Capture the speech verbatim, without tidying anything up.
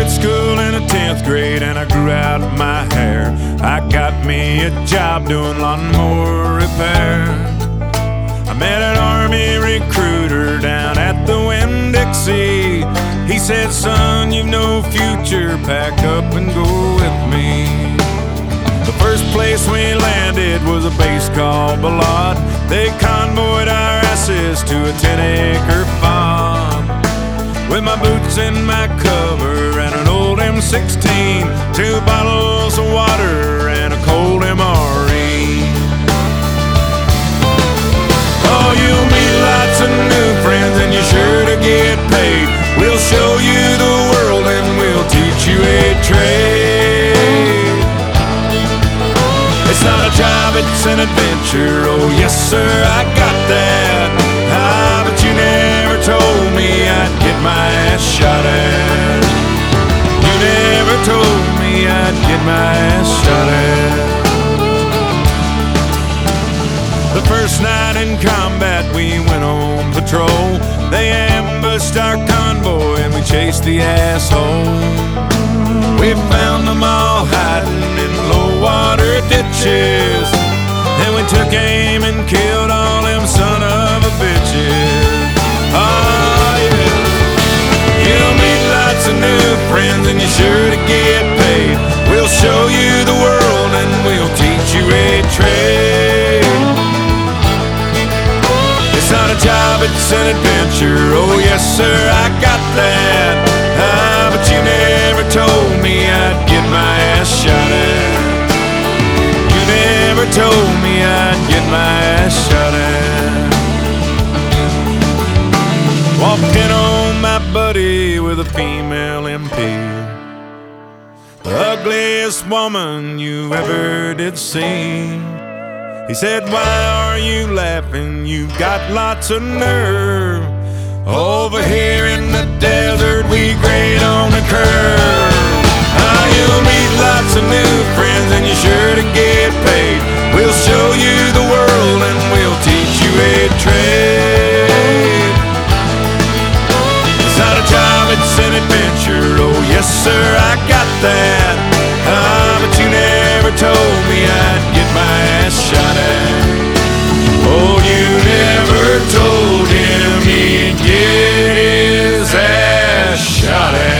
quit school in the tenth grade and I grew out my hair. I got me a job doing lawnmower repair. I met an army recruiter down at the Winn-Dixie. He said, son, you've no future, pack up and go with me. The first place we landed was a base called Balad. They convoyed our asses to a ten acre farm. With my boots and my cover and an old M sixteen, two bottles of water and a cold M R E. Oh, you'll meet lots of new friends and you're sure to get paid. We'll show you the world and we'll teach you a trade. It's not a job, it's an adventure. Oh yes sir, I got that. Ah, but you never told me I'd get my ass shot at. You never told me I'd get my ass shot at. The first night in combat we went on patrol. They ambushed our convoy and we chased the asshole. We found them all hiding in low water ditches, and we took aim and killed all them son of a bitches. Oh yeah. You'll meet lots of new friends and you're sure to get paid. We'll show you the world and we'll teach you a trade. It's not a job, it's an adventure. Oh yes sir, I got that. Ah, but you never told me I'd get my ass shot at. You never told me I'd get my ass shot at. Walked in on my buddy with a female M P, the ugliest woman you ever did see. He said, why are you laughing? You've got lots of nerve. Over here in the desert we grade on the curve. Ah, you'll meet lots of new friends and you're sure to get paid. We'll show you the world and we'll teach you a trade. It's not a job, it's an adventure. Oh yes sir, I got that. Ah, but you never told me I'd get my ass shot at. Oh, you never told him he'd get his ass shot at.